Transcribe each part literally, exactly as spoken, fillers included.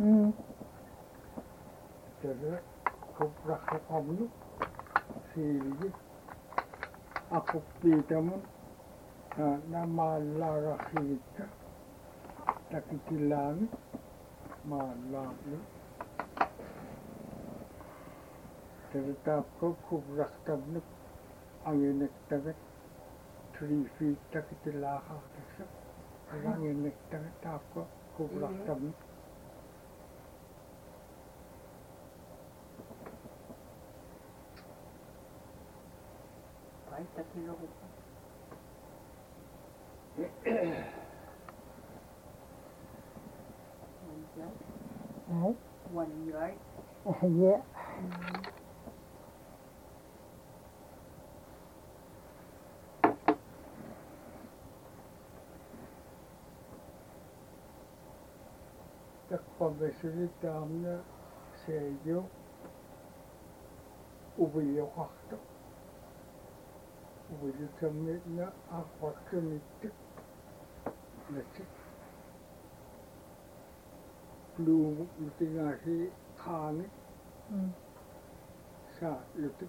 Jadi kubrak kamu sih aku pitamu nama lara kita tak kilang malam jadi tak kubrak kamu angin tak three feet tak kilang tak angin tak tak kubrak kamu quarenta kilo. Đấy. One yard. Yeah. tak pabesuri tamna seyo ubiyo hakto ubiyo tamna akwakto nitik nasik blue lutingasi khani sa lutik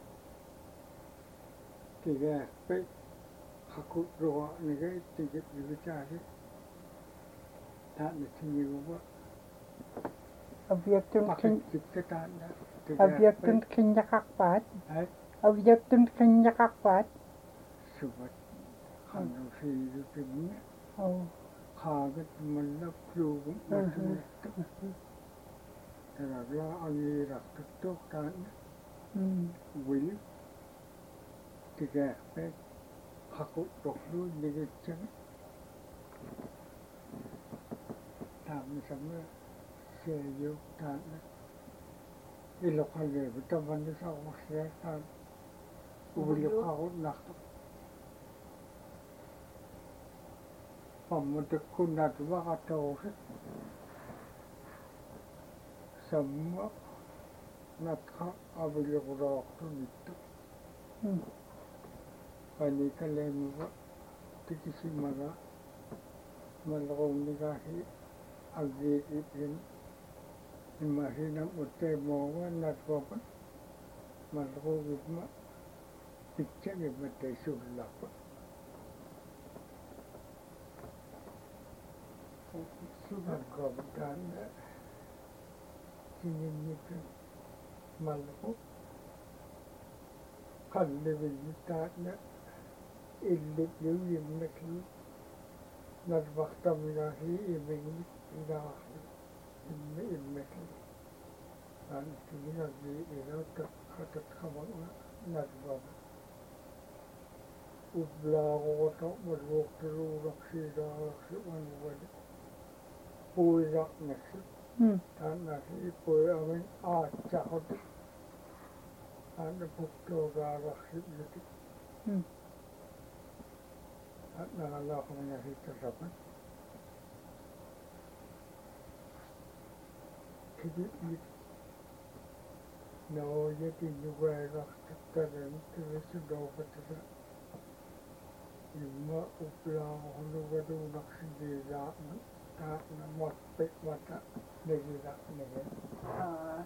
tiga pe hakut roa nigai tiga bicara tak nasinya apa Objektun pakai kita tak objektun kinjakakpat eh objektun kinjakakpat subat kalau si itu ni oh kaget melak lu macam itu terlalu angirak tu kan will tiga pe hakut doklu negecang tak misalnya seyo tak ilokal le betul betul sama saya tak boleh kau nak pemuda kunat waktu semua nak kau boleh berok tu itu pani kalem wa tikisi maga malong nikahi agi ipin imahina utte mowa natwapa malgo gitma picca gitma sullapa sugar gobutan kinin nipin malgo kalle vilitana illip yuyim mekli natwakta minahi iming ilahi imme immekli dan tinggi lagi ilo tak kata kawan natwak ubla kotak berwok teru raksi dah raksi manwad puyak nasi dan nasi puyak amin acak ada bukto raksi jadi ada Allah mengasih tersapat jadi no jadi juga raksi terus terus sudah betul imma upla hono gadu raksi dia tak nama pek mata negara negara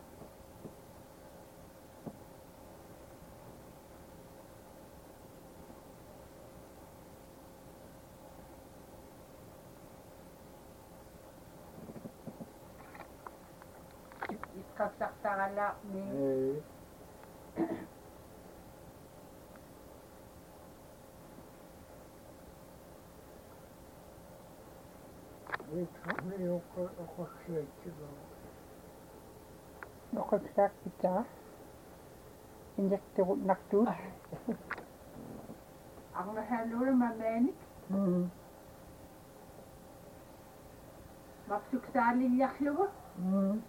Kaksak-sakala ni. Eh. Ini kami okor okor selesai. Okor sak kita. Injek teruk nak tu. Ako na hello mamenik. Hmm. Mapsuksali yaklo. Hmm.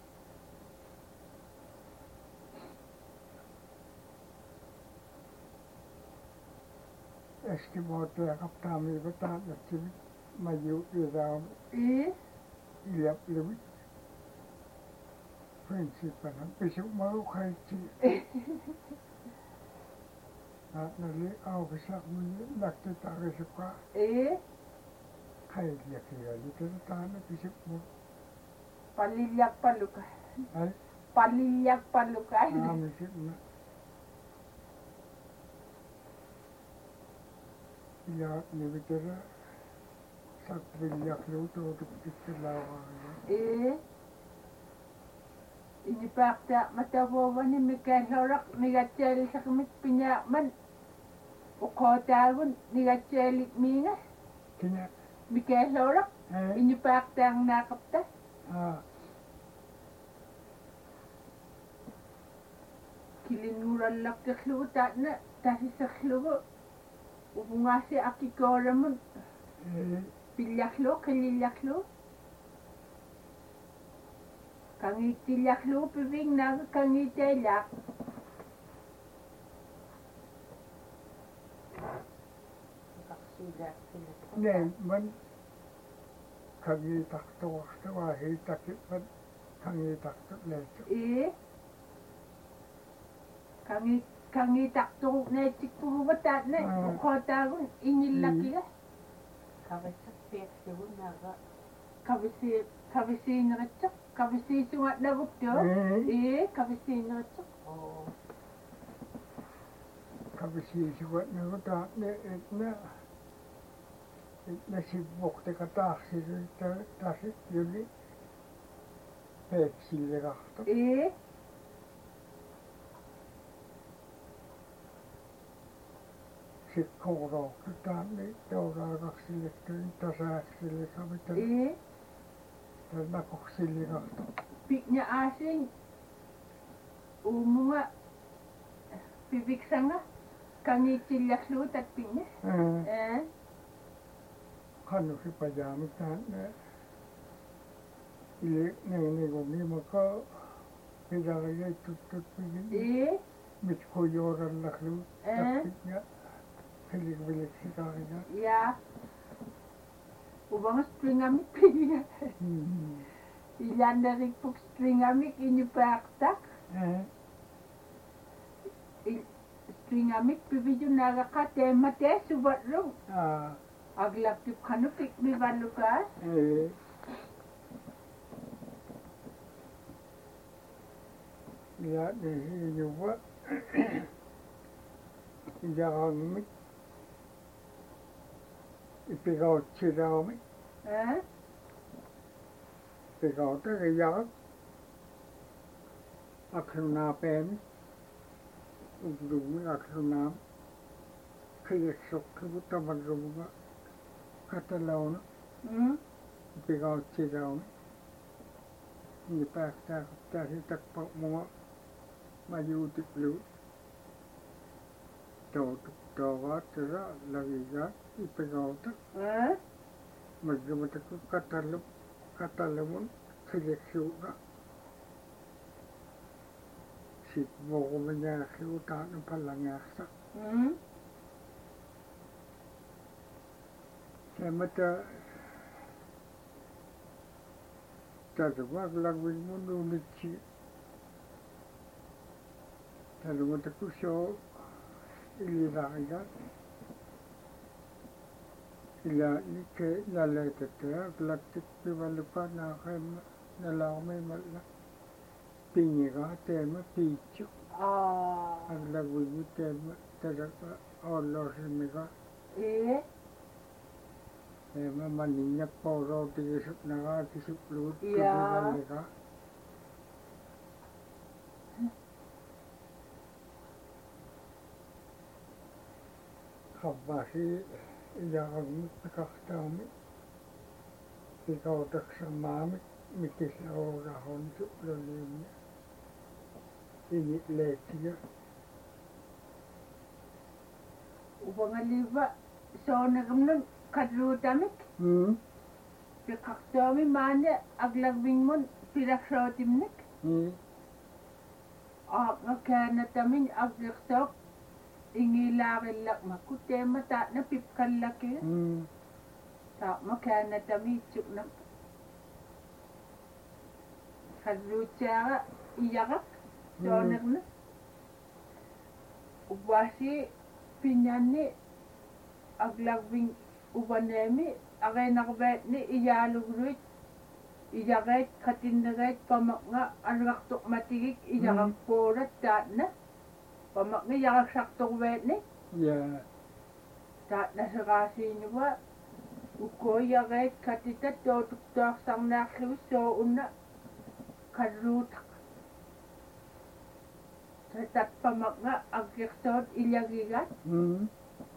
Eski muotoja kaptaami vetaan, että maju yhdään Eh? ilapilvi. Prinsipana pisu malu kaikki. Näli aukissa mun lähti tarvitsukaan. Eh? Kaikkia kieli. Tätä aina pisu mun. Palilyak palukay. Ay, Palilyak palukay. amisip na. Ya, nibitira. Sa trilyak luto, tukitilawa. Eh. Inipakta matawawan ni Mikael Horak nigatseli sa kamit pinyaman. Ukotagun nigatseli minga. Kina, Mikael Horak eh, inipakta ang nakapta. ah, Kilinguran lak kaklugo ta na tasi sa klugo. Ubungasi akikoramun eh, pilyaklo kililyaklo. Kangitilyaklo pibing naga kangitelyak. ne, man, kangitakto, waksta, hitakit, man, kangitakto, lecho. Eh. Kangi kangitakto na tikpurubat na Ah. ukotagun inilaki. Kawasak pek sewu naga Kabisi kabisi ngatsak kabisi sungat dagup tu. Eh, Eh kabisi ngatsak. o kabisi sugat na ko ta, ne, et na, et na sibok te katak, si, ta, tasi, yuli, pek sili kakto. Eh Si koro, ta, ne, taura kaksili, tasa sili kabita, eh ta, nakok sili kakto. piknya asing umunga pibik sanga kangi tilyaklu tat piknya. Eh, Eh kanu si pajami ta, ne, ili, ne, ne, gumi, maka, pidagaya, tut, tut, pidin, eh mit koyoran laklu, Eh. tapitnya, hilik-bilik si kakanya. ya ubang string amik pinya. Hmm. Ilan dari puk string amik inipaktak. Eh, String amik pibiju naga ka tema te subat rung. ah, Aglak tip kanu pik mi balukas. eh, ya, ne, hinyuwa, ijang mit, ipigaw chiraw mit, Eh? ipigaw ta, ijang, akluna pen, ugdumi akluna, kiyasok, kibutaman rumunga, katalaw na, Hmm? ipigaw chiraw mit, hindi pa sa kasi takpak mga mayutik lu, tautuk tawa, tira, lagi ka, ipigaw ta, Eh? magkamata ko katalap, katalamun, kiyasok na, sikbo ko manyaki utan ng palangasa. Hmm? Kaya mata, tatawag lagwin mo nunit si, tatawag ko siya, ililaki ka, ila, ike, lalete kaya, laktik, piwalupa na kay, nalamay mala, pingi ka, tema, pichu, Ah. ang lagwin mo, tema, tatawag, olo, simika, Eh? tema, maninyak, poro, tigisip na ka, tisip lut, Yeah. piwali ka, kabasi, iyakag nakakatami, ikaw taksama, mikis rahon suplalim, initlet siya. Ubang aliba. So nagamnun kadrutamik. Hmm? Pikaktami mane aglagbing mon piraksotimnik. Hmm? Ah, ngakana tamin aglaksok. Ingilakilak makutema ta na pipkalaki. Hmm? Ta makana tami chuknak. Kadrutsa iyakak. So Hmm. nagna. Ubasi pinyani aglagbing ubanemi. Agay nakabet ni iyalugruit. ijaret katineret pamaknga algaqtoq matigik ijaraqpuulat taatna pamaknga ijaraqsartorveetni ja taatna seraasiinuva ukkoijaret katitat tootuktuarsarnaarlugu soo unna kalluutaq tatappamaknga aggertoot iljagigat mm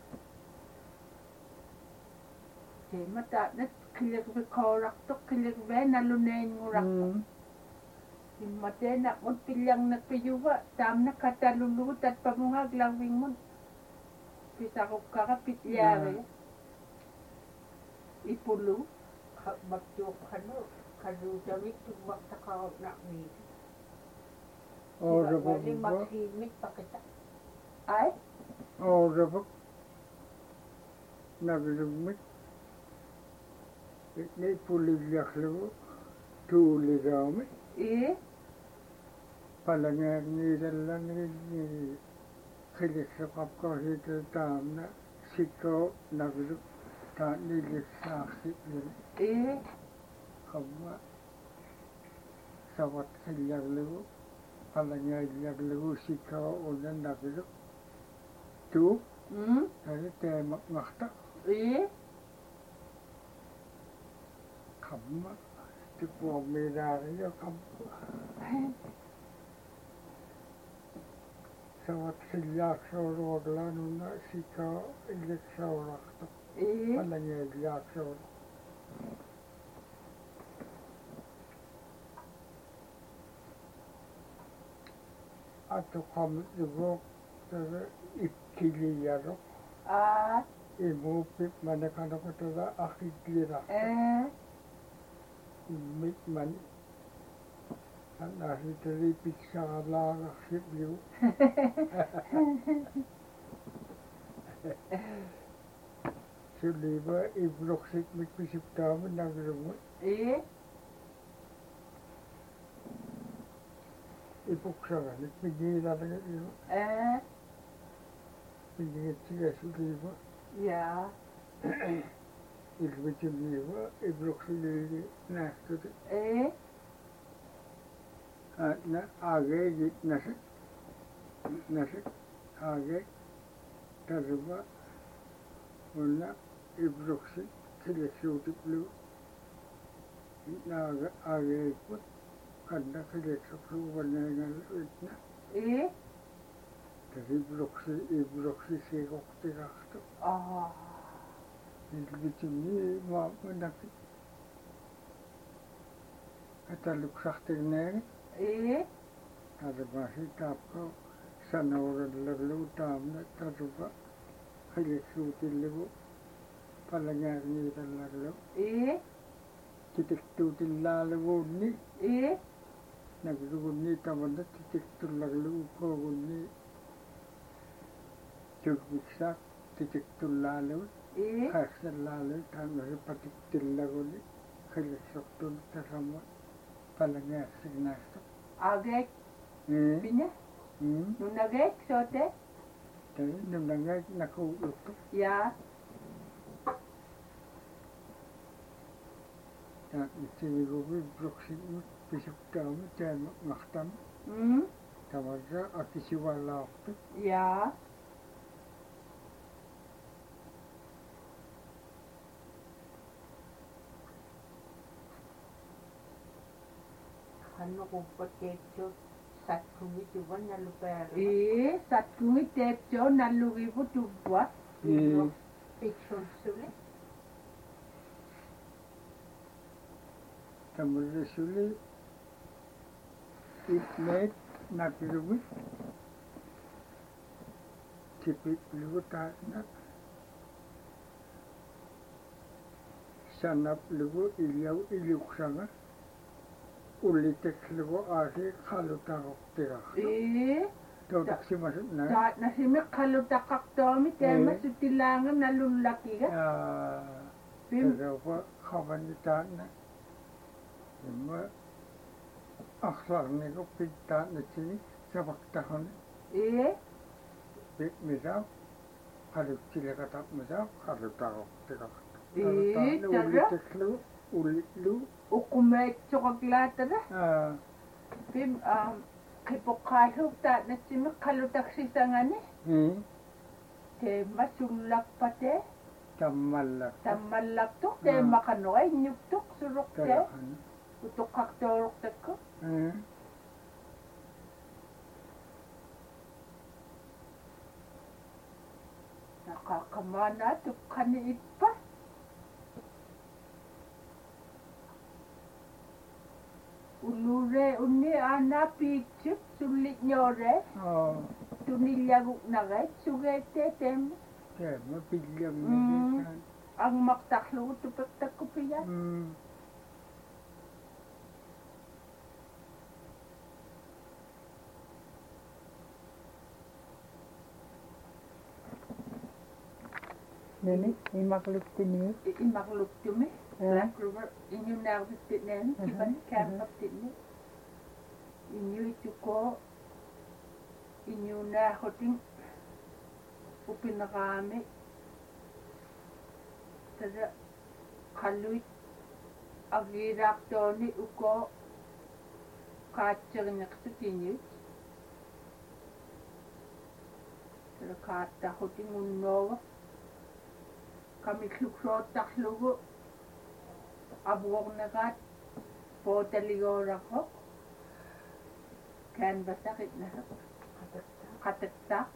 teema taatnat qilirvikoorartoq qilirvaa naluneingurartoq mm immateenaqmut pillarnaqpiyuva taamna katalullugu tatpamunga glarvingmun pisarukkara pitliaariga ipulu baktuuqqanu kalluutavik tuwaqtaqarutnaqmiit orabuk maksiimit pakita ai orabuk naglumik ni pulillarlugu tuuligaami ee palangaarniidallanigi qilisseqapqorhiital taamna sikkoo nagluk taanillissaarsi'luni ee qamma savat qillarlugu palangaillarlugu sikkoo una nagluk tuu mm tani teemaqnarta ee qamma tipuamilaariga qamma savat qillarsooluaglanuna sikkoo illiksoorartuq ee palangaillarsoolu atuqamlugu tada ikkiliyaruq aa imuupip manaqanaqutada aqitlira ee immit man annaasitari piksaalaagarsipliu suliva ibluqsikmik pisiptaami naglugu ee ipuksaganik pigiilalagilu ee pigiitsiga suliva yaa ilvitiliva ibluqsiligi naastuti ee na ageegit nasik nasik age tarva una ibluqsi kileksuutiplu naaga ageekut kanna kileksuqluuvaneegal itna ee taribluqsi ibluqsi sigoqtigaartu aa ilvitili maamanaki ataluksartigneegi ee tarvasi taapko sanoorallarlugu taamna tarva kileksuutillugu palangaarniitallarlugu ee titiktuutillaaluguunni ee naglugunni tamanna titiktullaglugu koogunni tugviksaaq titiktullaalugu ee qarsallaalugu taamnasi patiktillaguni kileksortun tarama palangaarsignaastu ageek ee pinya mm nunageek soote tani nunangaik nakuuluktu yaa taat itsiligubi bruqsigmut pisuktaami teemaqnartam mm tamarra akisiwalaartu yaa hannuquppakeitsuut satkumituvan nalupaara ee satkungi teepsoo nallugivu tuvva ee piksunssuli tamarra suli itmeet nakilugi tipiklugu taatna sanaplugu ilyaw iluksanga uliteklugu aasi qalutaroqtiga ee tootaksimasut na taatna simi qalutaqaqtoomi teema ee sutilaanga nalullakiga pim tadawpa khavani taatna imma akhlarnigu pik taatna chini sabaktahuni ee pik misaw qalutsilekatap misaw qalutaroqtiga ee tada uliteklugu ulitlu uqumeitsoqaklaatara aa pim um qippoqqaalluqtaat natsimi qallutaksisangani hmm te masullaqpate tammallak tammallaqtuq te maqanuqa innyuktuq suruqte talakan utuqqaqtuuruqtakku hmm naqaqqamaana tuqqani ippa ulure unni anapiitsuk sulliñoore aa tunillaguqnaret sugeete tem teema pillam Mm. angmaqtarlugu tupeqtakkupiya hmm Nini, imakluptini. imaqluktumi Ja. Black River iñunarvittinean kipan kaarpaptinni iñuituko iñunaaxotin upineraami tada qalluit agiiraartooni uko qaatserineqsut iñuit tada qaattaxutin unnoova kamilluksoottarlugu avuorneqaat pootaligooraqoq canvasaqitnaseq qatatsaaq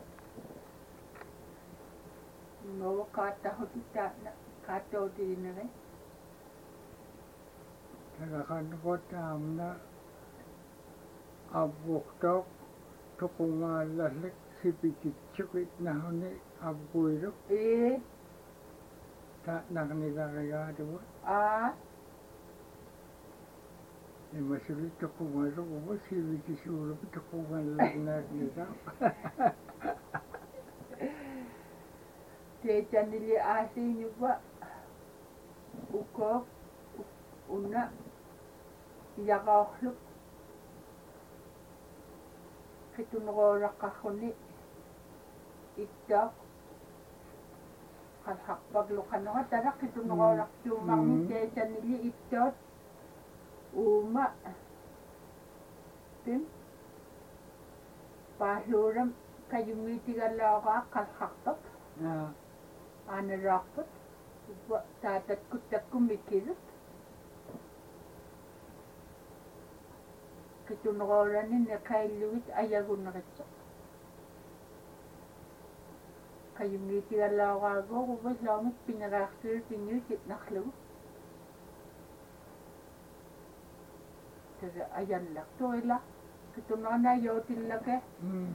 unnoova qaattaxutittaana qaattootiineri talakanqotaamna avvuqtoq tuqungaallallik sipititsukitnahuni avguiruq ee taatnaqnigarigaatugu aa imasuli tuqungarugugu sivitisuurugu tuqungallagnaagnita teetanili aasiiñuva ukook unna yaqaorluk qitunerooraqarruni ittaaq qalhaqpagluqanoqa tara qitunerooraqtuumarni Mm. teetanili ittoot uuma pim paalluuram kayungiitigallaoqaa qalhaqpak aa aaneraarput uppa taatatkuttakkumikkilut qituneroorani neqaillugit ayaguneritsoq kayungiitigallaoqaaguuq uvislaumik pineraartuut innuit itnarlugu tada ayallaqtuila qitunerana yootillake hmm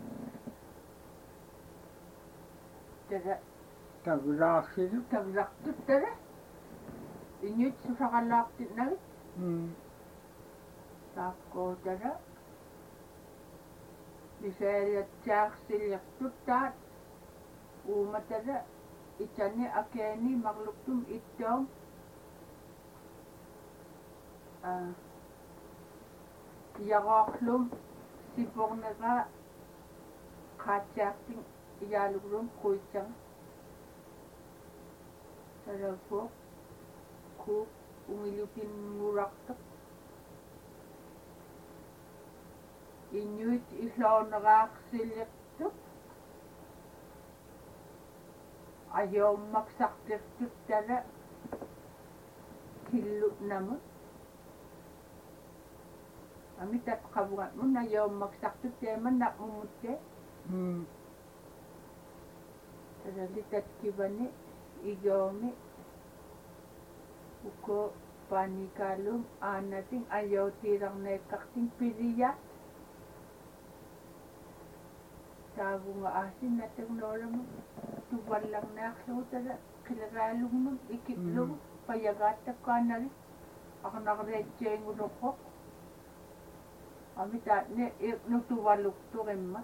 tada taglaaqsilu tagraqtut tada innuit susaqallaartitnagit hmm taakko tada lisaaliatsaarsillertuttaat uuma tada itani akeeni marluktum ittoom ah yaqaarlum siporneqa qaatsiartin iyaalugrum quitsanga tadappo ku ungilupinngurartaq innuit illooneraarsilleqtuq ajoommaksartirtut tada killu'namut amitat qavuat mun ajoommaksartut teemannaqmumutte hmm tada litatkivani igoomi uko paanikaalum aanatin ajootiirarneeqqartin piliya taagunga aasin natagnoolamu tuvallarnaarlugu tada qileraalugmun ikiplugu payagaattakkaanari aqnaqreetseengulorroq amitaatne nutuvalukturimma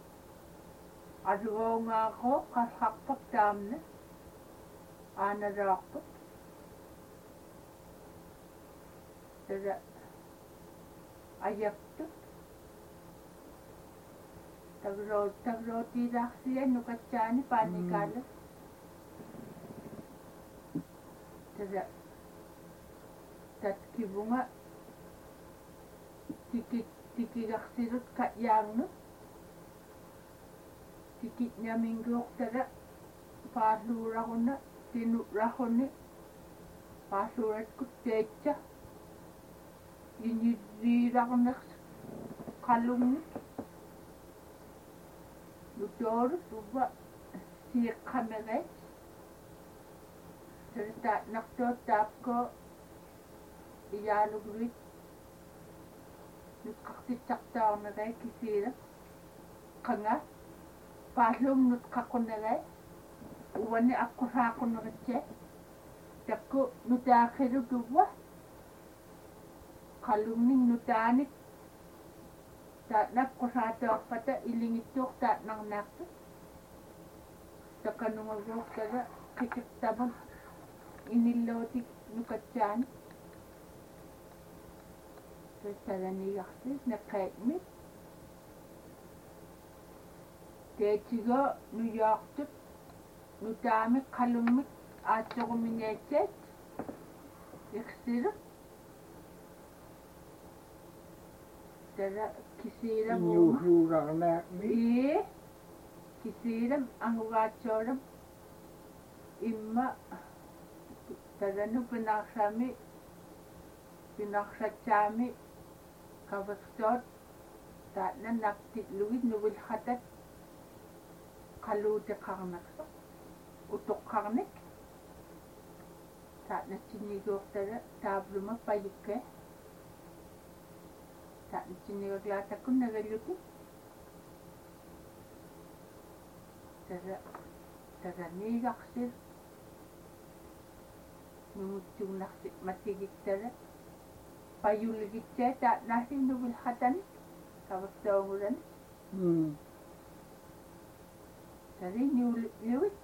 aluoongaaqoo qalhaqpak taamna aanaraarput tada ajaqtut tagro tagrootiilaarsia nukatsaani paanikaala tada tatkivunga tikit tikigarsilut katyaarnut tikitñaminguuqtala paalluuraquna tinurraquni paalluuratkut teetsa inirriilaqnerс qalungi nutooru tuva siiqqamereet tarita nartoot taapko iyaalugluit nutqartitsartaarnerai kisiila qanga paallum nutqaqunerai uwani aqqusaaquneritsia takku nutaakhilu tuva qallungning nutaanik taatnap qusaatoorpata ilingittuuq taatnarnaartu takanungaguuqtala qikirtamun inillootik nukatsaani talaniyarsis naqaitmit teetigo nuyaartut nutaamik qalummik aatsorumineetseet iqsilu tala kisiilam Inyuusuurarnaaqmi ee kisiilam angugaatsoolum imma talanu pinaarsami pinaarsatsaami kavertoot taatna naqtitlugit nuvilxatat qaluutiqarnersa utoqqarnik taatna siniguuqtala taabluma payukke taatna siniguuqlaatakun nagalluki tala talaniigarsil numutsuunarsi matigittala payulligitsaa taatnaasi nuvilxatani kavertoongulani mm tali niuliwit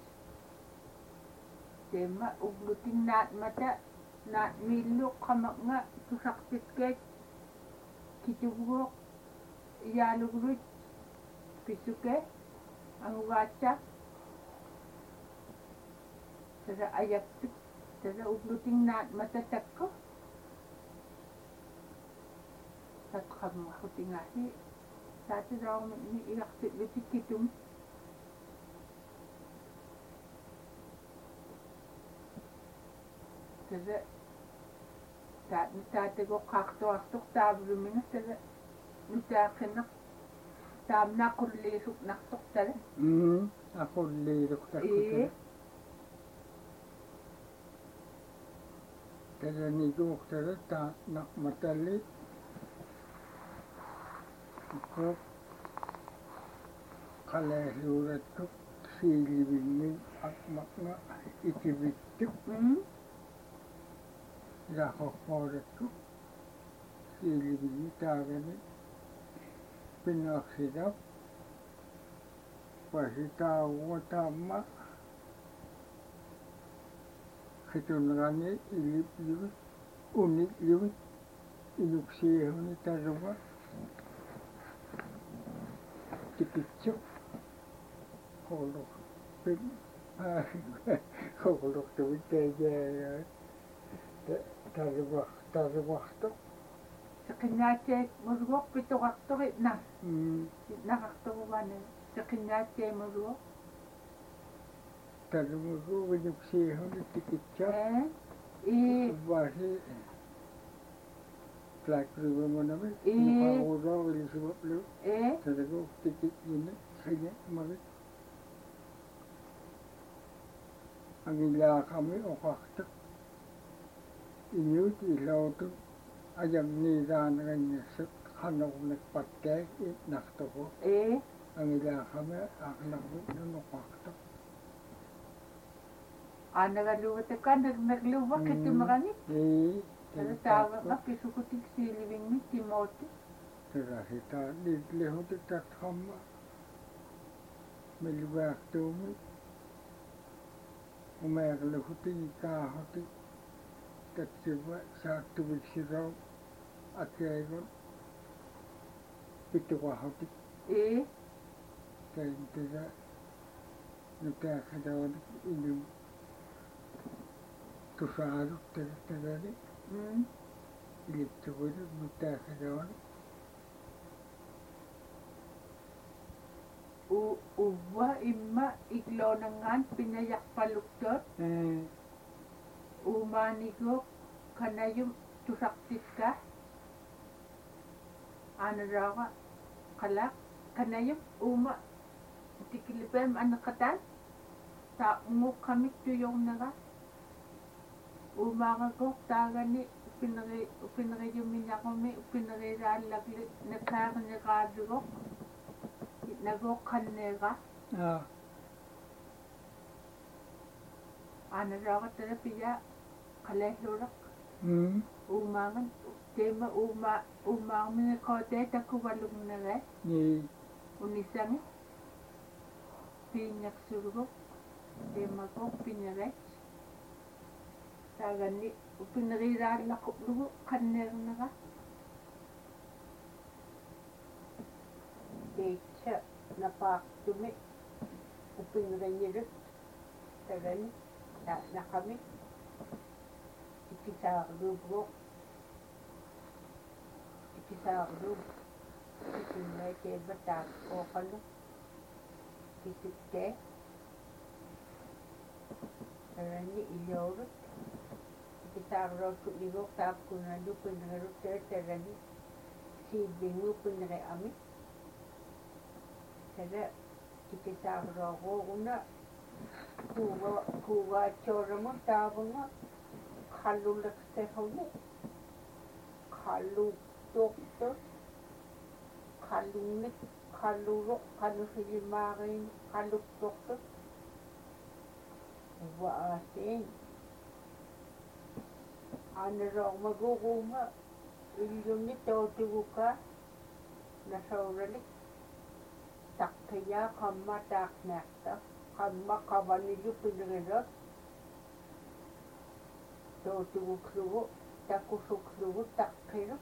tema uglutin naat mata naat millu qamaknga tusaqtitkeet kituguuq iyaalugluit pisuke angugaatsa tala ayaktuk tala uglutin naat mata takko tatqammahutingaasi saatiraumini igartitlutik kitum tala taat nutaatego qaartuartuq taavluminga tala nutaaqqineq taamnaqulliisuqnartuq tala mm aqulliiruqtakkutala ee talaniguuqtala taatnaqmatalli ko qaleeluuratkuk siilivinnin aqmaqnga ikivittuk mm ilaaqoqqooratkuk siilivinni taagani pinaaksiraq pasitaaguga taamma khitunrani ilipliwit unitliwit inuksiihuni taruga tikitsuk qoluq pin qoluq tuwitteejaaya taruaq taruaqtuq seqinnaatseek murugoq pituqarturit na mm naqarturuvani seqinnaatseek murugoq tarugu inuksiihuni tikitsak ee ee vasi plakrivamanami Ee. nuqaruuroo ilisivaplu ee tarugu tikit yuni khine magit angilaaqami oqaqtuq inyut ilautu ajam niiraanagañassut qanornik patteek itnartugu ee angilaaqami aqnarvit nunuqaqtuq anagaluutakka nagluwa kitumrani ee tala taavaqqa pisukutik siilivingmi timooti terasita lihutik tatqamma milwaaqtuumi umeerluhutik ikaahutik tatsiva saaktuviksirau akeegun pituqahutik ee taintira nutaaqidaunik inum tusaaruk taratagani mm ilitsugulut mutaasaluun u uwa imma iglonangaan pinayaqpaluktot ee umaanigo kanayum tusaqtiska anaraga qalaq kanayum uma tikilipem anaqatan ta nguqamit tuyongnaga umaagago taagani upinri upinriyuminaqumi upinriraallakli nakaarniqaalugo nago qanneega aa anaraga terapiya qalehuraq mm umaagan tema uma umaamini qote takuvalungnere nee unisangi piñaksurugo tema ko piñarech taagani upinriraallaqlugu qanneernaga Teacher napaktumi upinranyirut tarani na nakami ikisarubro ikisarub ikinay kebatak o kalo kisitte tarani iyorut ikisarut kuligok tap kunadu pinrarut tarani sibingu pinre ami Kada ikisaruguna kuwa kuwa choramo tabunga khalulak se hone khalu dokto khalunit khaluro khaluhimarin khaluk dokto wa asin anro maguguma ilyunit totuka nasauralik Takya kamma taknakta kamma kavanilu pinrirat totuklugu takusuklugu takkiru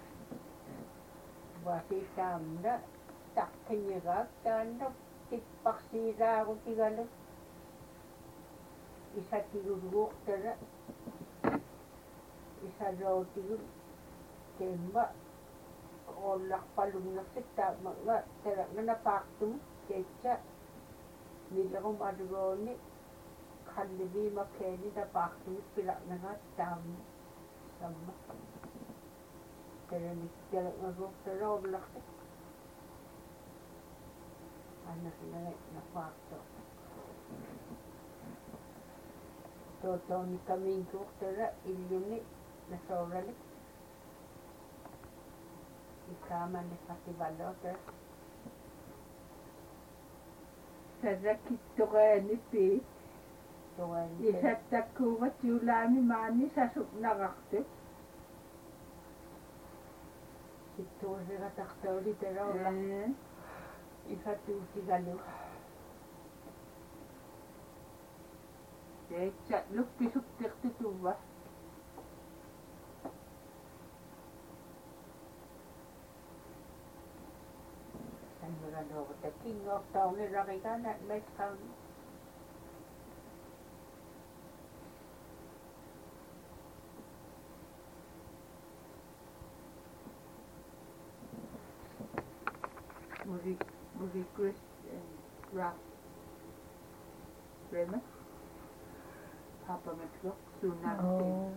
wasitamna takkinyagak tanda tikpaksiraagu tigalu isa tiguruguk tara isa rotigu temba Olak palumnaksit tama nga tara nga napaktum kecha nilakum adugoni khallibi makeni napaktum pilak na nga tama sama tara nikdala nga ruk tara olaksit anak na napakto totoo ni kamingkuk tara ilyuni nasoralik ikaman ni festivalot sadakittoqaani pi tuan isattakkuuvat yulaami maani sasupnaqartu situasiga taqtauli taraula ifatuutigalu teetsa luppisuptirtutuva sanmurano the king of town ni rakikana met town muri muri Chris and Ralph Bremer Papa Metlok Sunan Oh.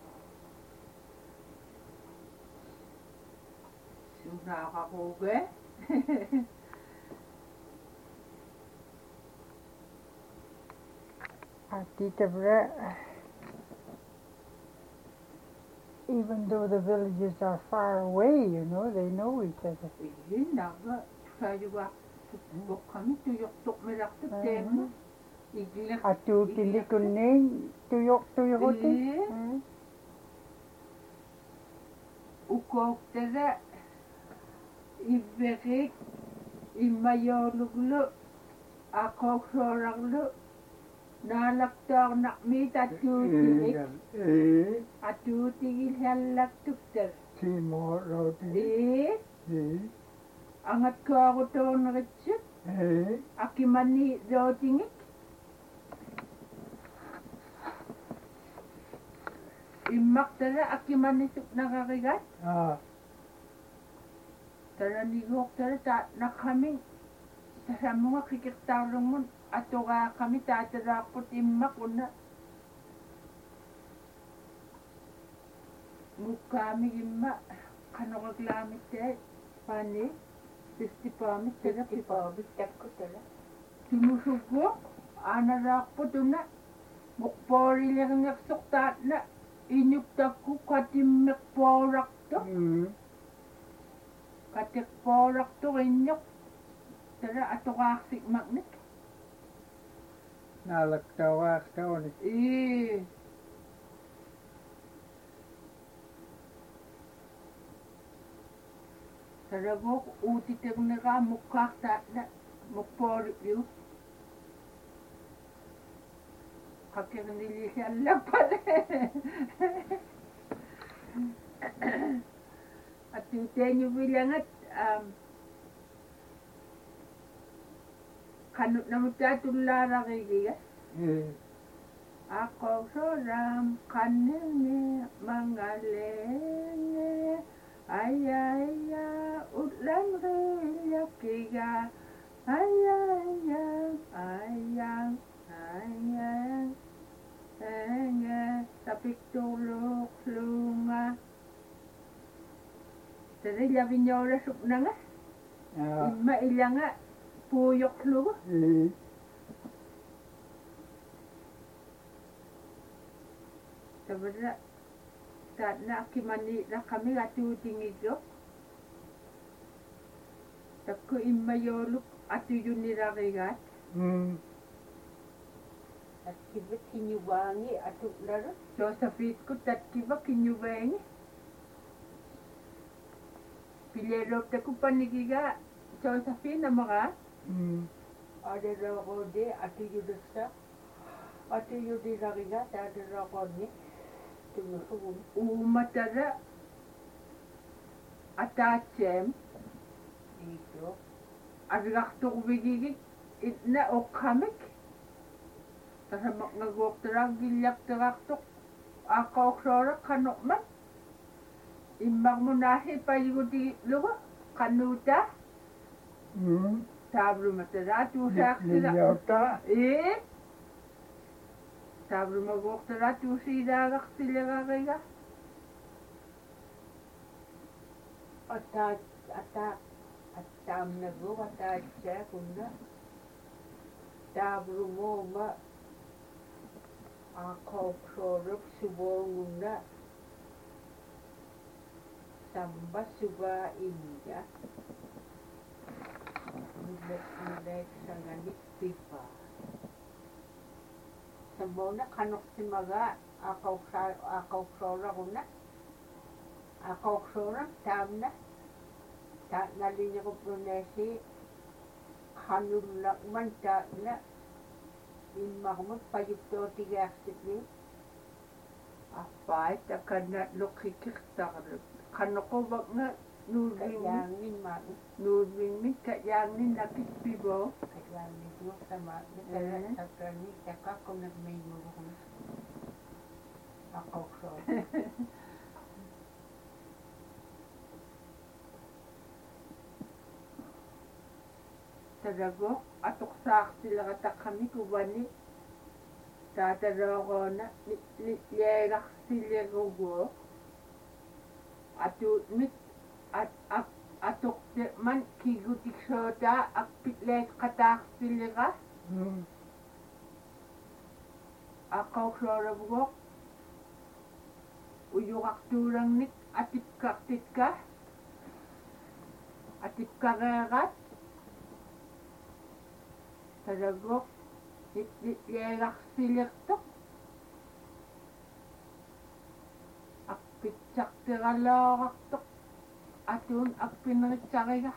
Sunaqaquuge Atitavra, even though the villages are far away, you know, they know each other. inaga sayuwa bokkami tuyuqtuqmiraqtu teemma igleq Atuutilikunne tuyok tuyokote. Ee. ukooktada ivveqiik immayooluglu aqoqsooraqlu naalaqtaarnaqmiit atuutilik ee atuutigilhallaktuktar timo roti ee ee angatkoarutoorneritsut ee akimani rootingik immak tara akimanisuk nakarigat. Ah, Tara nigok tara ta nakaming tara mga kikiktarungun atoga kami tatarakot immak una. Mukami imma kanokaglamit te pani fifty pamit tara Di pa, bitak ko tala. Tinusugok anarakot una. Mukpori lang naksukta na inyukta ko katimik porak to. mm, Katik porak to inyuk. Tara ato kaksik magnet. nalagtawak tao ni. Eh. Tara go utitig na ka mukakta na mukpori yun. Kakir nili siya lapad. At yung tenyo bilangat, um, kanot na magtatulara kaya. Eh, Ako soram kanini mangalenge. Ay ay ay, utlan rilya kiga. Ay ay ay, ay ay. Ayang, ayang, tapik tulok lunga. Tadi labi nyora sup nanga, ah, ima ilanga puyok lunga. eh, Sebenarnya saat nak kimani nak kami atu tinggi jo. Takku ima yoluk atu yuniragat. mm, At kibit sinyubangi atuk laro. Josephine ko tat kiba kinyubeng. Pilero te ko panigiga Josephine na mga. mm, Ada rako de atu yudasta. Atu yudiragiga, ada rako ni. Tumusugun. Umatara atachem Dito. agaktok bigigit itna o kamik. Kasamak nagwak tarang gilyak taraktok akaw sora kanok man. Imbang mo nahi pa yuti luwa kanuta mm, sabro matara tusak sila. nilyota. Eh? Sabro magwak tara tusi darak sila kaya. Ata, ata, atam na go, ata siya kunda. Tabro mo ma. Ako sorop subong na. Samba suba inja. Mulat mulat sa ganit pipa. Samba na kanok si maga. Ako sa ako sora ko na. Ako sora tam na. Ta nalinya ko pronesi. Kanulak man ta na. Imma ko payupto tiga aksip niyo. Apa ita kanat lokikik takarap. Kanoko bak nga nulbing Kayangin ma. nulbing ni kayangin nakikpibo. Kayangin mo sama. Eh. Nakala sa kani. Taka ko nagmaymo ko na. Ako so. Tarago atok sak sila katak kami kubani. Tatarago na liyerak sila gugo. Atu mit at at atok de man kigutik soda ak pitlet katak sila ka. Mm, Akaw klora bugok. Uyukak turang nik atip kaktit ka. Atip karerat. Taragok. Litlerak silik to. Akpitsak tiralorak to. Atun akpinritsari ka.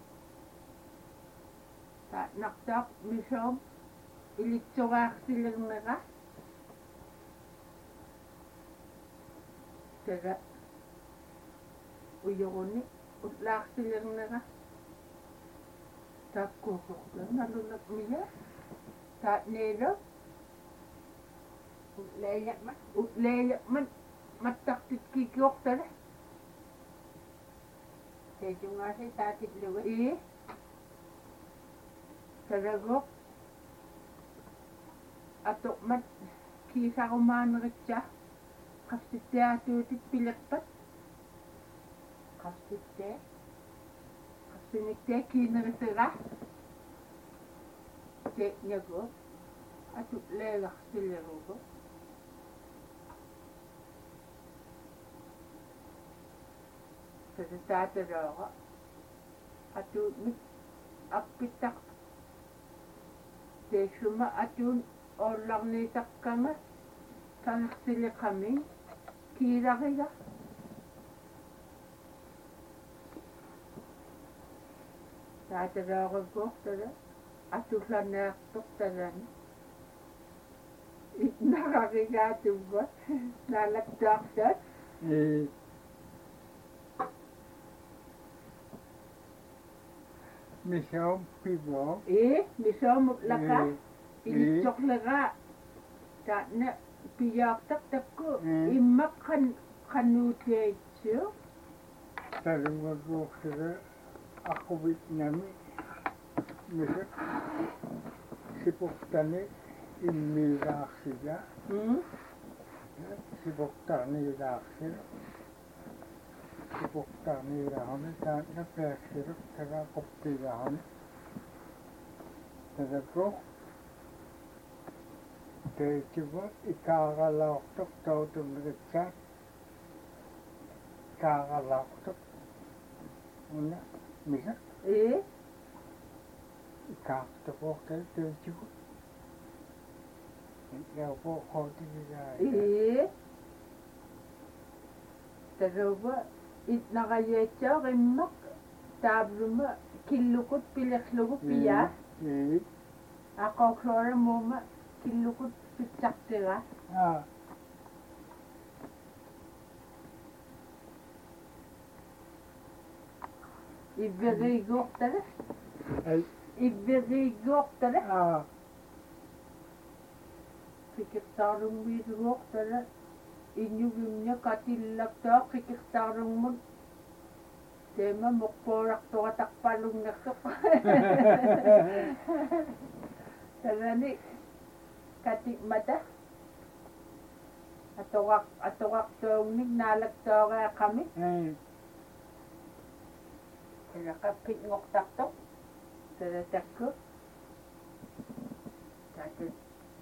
Ta naktak misom. Ilitsurak silik na ka. Tara, uyoni, utlak silang na tak kukuk lang, nalulak niya. Tak nero, Layak ma. utleyak man, mattaqtit kikiortale Sejungaasi saatit luwe. i talago atoqmat kiisarumaaneritsa qassittiaatuutit pilerpat Qastitte. qassinittee kiinerisera te nyago atu leegarsilerugo tasataataraqa atu mit appittaq teessuma atuun ollarniitaqqanga tanersileqami kiilariga taataraaqaggoortala atullarneartortalani itnararigaatuvva naalaktaartat i misom pivo ee misoomutlaqa Mm. ilitsorleraa taatna piyaartartakku Mm. immaqqan qannuutiaitsu talungaruursere aquvit nami misa sipuktani immiiraarsila mm sipuktarniilaarsila sipuktarniilaahuni taatna peassiru tara quppilaahuni tadakku teitivu ikaaralaortoq tautumnigitsaat ikaaralaortoq una misa ee ikaartoqortai teitivu yaupo qootigigaa ee tarauva itnaqayaitsaaq immaq taabluma killukut pilerlugu piyaa ee aqoqloora muuma killukut pitsartira aa ivveriiguortala ai ivveriiguortala aa qikirtaarummiituguortala iñugimña katillaktaa qikirtaarummun teema moqpoorartorataqpalungersoq tagani katikmata atoqaq atoqartoognik naalaktaoreaqami ai ilaqappitngortartoq tadatakku tatat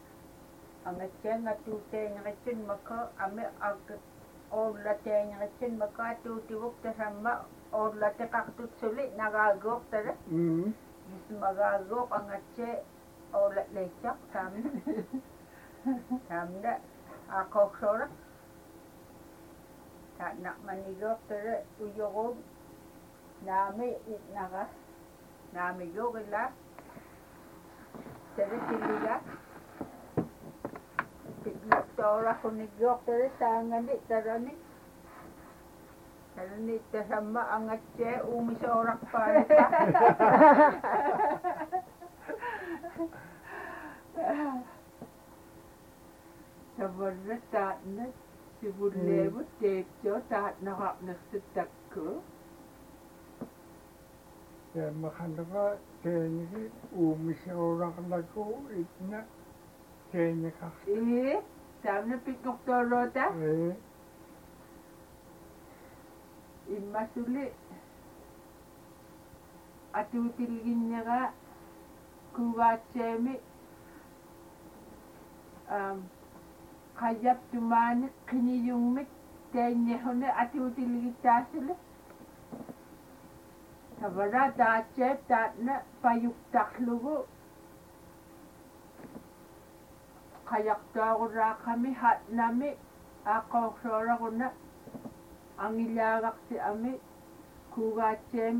angatsaangattuuteeneritsun makka ame ag oollateeneritsun makka atuutivuk tasamma oollateqartutsuli nagaaguortala mm ismagaaguoq angatsee oolatleitsaq taamna taamna aqoqsoora taatnaqmanigoortala uyoruum naami itnaqa naamiguugilla tadatilliga pitnaqtooraquniggoortala taangani tarani tarani tasamma angatsee uumisooraqpaaniqa tavarra taatna sivulleevu teepsoo taatnaqaqnersuttakku teemaqanaqa teenigi uumisooraqlaku itna teenikaq ee taamna pitnoqtooroota ee immasuli atuutilginñaga kuvaatseemi um qayyaptumaani qiniyummik teeññehune atuutilgittaasuli tavara taatseep taatna payuktaqlugu qayaqtooguraaqami hatnami aqoqsooraquna angillaagaqsi ami kuugaatseem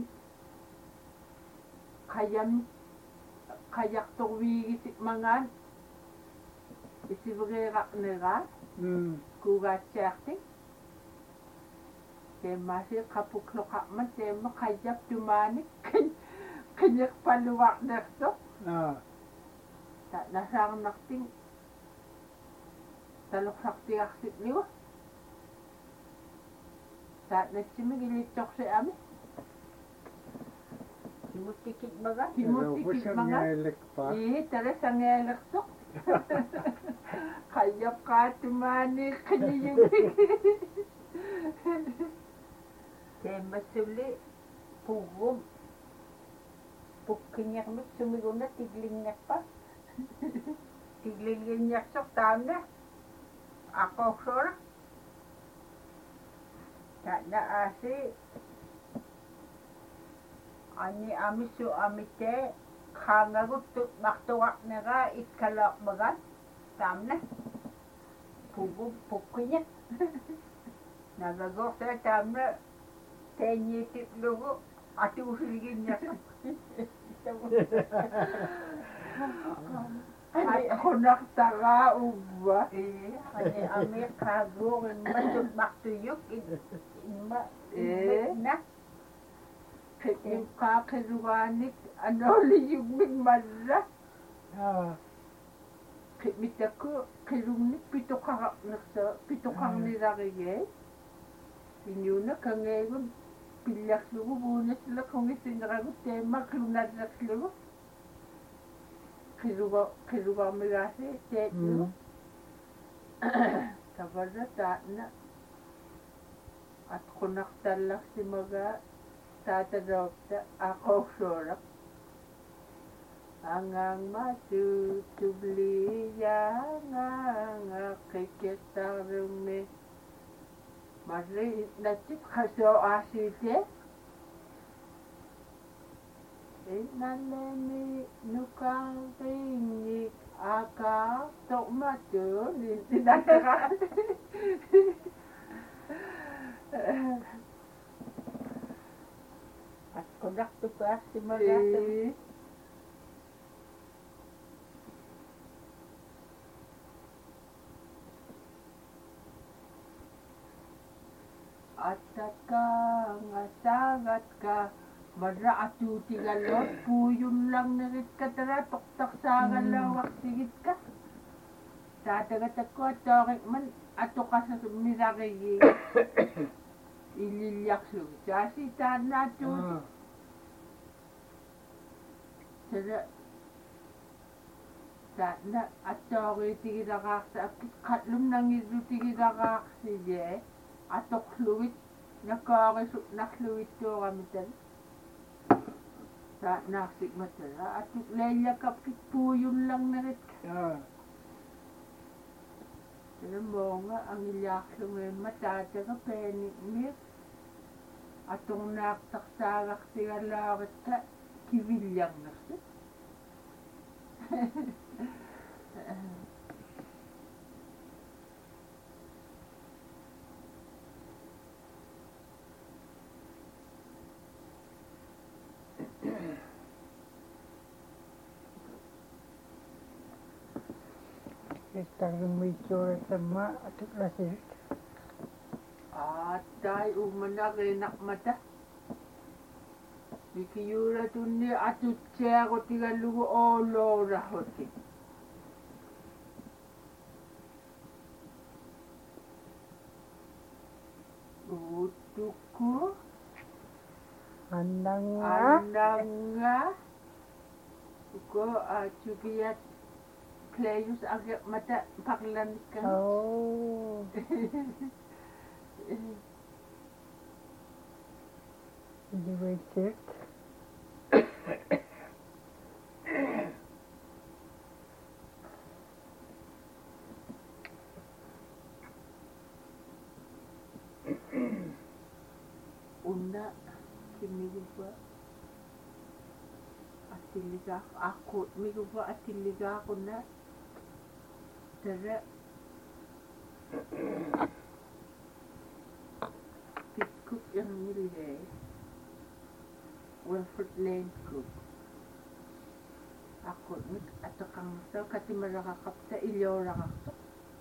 qayam qayaqtorviigisik mangaan isivigeeraqneraa mm kuugaatsearti teemmaasi qapukloqaqma teemma qayyaptumaani qiñiqpaluaqnerso aa nasaarnartin taloqsartiarsiknigu Saat natsimik ilitsorsiami. Kimuttikit maga. Kimuttikit maga. Ii, tara sangelersoq. Qayyapqaatumaani qiniyumik. Teemmassulli puggum pukkingermik sumiguna tiglingerpa. Tiglingersoq taamna aqoqsora. Taana aasi ani amisu amite khangaguttu maqtuaqnera ikkaloqmagan taamna puggum pukkinger. Nagagorta taamna tenyititlugu atuusilginnersoq. Qunaqtaraa ubba. Ee, ani ami qaaguurin matut maqtuyuk imma na Qiyuqaa qirugaanik anooliyugmik marra. Qimitakku qirugnik pituqaraqnersa pituqarnilarigie. Inyuna kangeegun pillarlugu buunasla qungisineragut teemaqlunallerlugu. Qiruga qirugarmigaasi teetlugu. Tavarra taatna atqunaqtallarsimaga taataloorta aqoqsooraq. Angaangma tu tubliyaanga qikkettarlummi marri natsit qasoo aasiite. Innallemi nukaringi aka tokmatu ninatera. atqunaqtu paarsimagaata. Ataka ngasangatka marra atuutigalot puuyullang neritka tara toqtaqsaagalauaqsigitka. Taatagatakku atooriqman atuqasasummirarigi ilillarlugu. Saasi taannaatuuti. Tara taanna attooriitigilaraarsa akkit qallumnangillutigilaraarsige atoqlugit nakaarisut narlugittuuramitan. Taannaarsikmatara atuk leillakapkit puuyullarneritka. Tara moonga angillarlungeemma taataga peenikmiik atornaaqtarsaaqartigalaaritqa kivillarnersi. Tarmichoratama atuklasik. Aattai ummanaqinaqmata. Mikiyura tunni atutseaqutigallugu ooloorahoti. Utukku Andanga. andanga uko achukiyat Playus agak mata paklan kan. Oh. The way check. Una kimilupa atiliga aku milupa atiliga ako na tara pitkuk yang nilai Wilfred Lane Cook. Ako mit atakang sa kasi malakakap sa ilyo rakakto.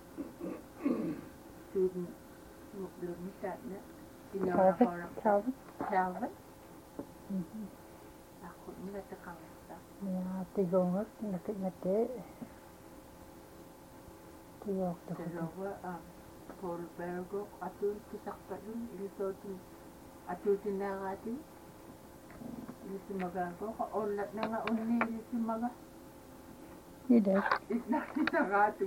Tudin muklumita na ilyo rakakto. Calvin. Calvin. Mhm. Ako mit atakang sa. Ya, tigong nakingate. Tiyok to. Dalawa ang Paul Bergo atun kisakpadun ilisotun atutinangati ilisimaga ko onlat na nga unni ilisimaga You did. isnakitangatu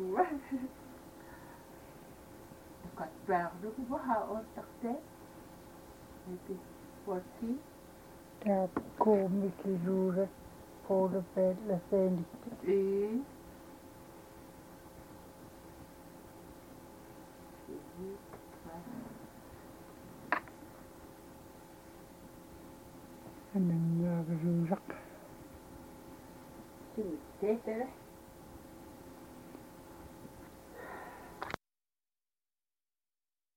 kat Bergo ko ba haon takte maybe forty Där går mycket rura på det bättre sen. eh And then jag rura. Tetere